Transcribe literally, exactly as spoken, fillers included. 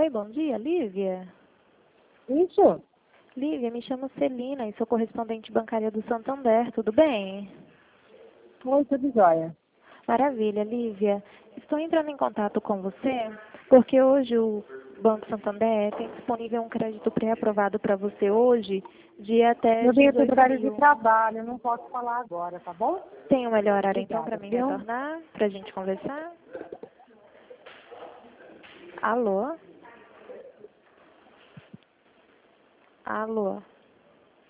Oi, bom dia, Lívia. Isso? Lívia, me chamo Celina e sou correspondente bancária do Santander, tudo bem? Oi, tudo jóia. Maravilha, Lívia. Estou entrando em contato com você porque hoje o Banco Santander tem disponível um crédito pré-aprovado para você hoje de até Eu venho dezoito horário de mil. trabalho, eu não posso falar agora, tá bom? Tem o melhor horário então Obrigada, para mim viu? retornar, para a gente conversar? Alô? Alô?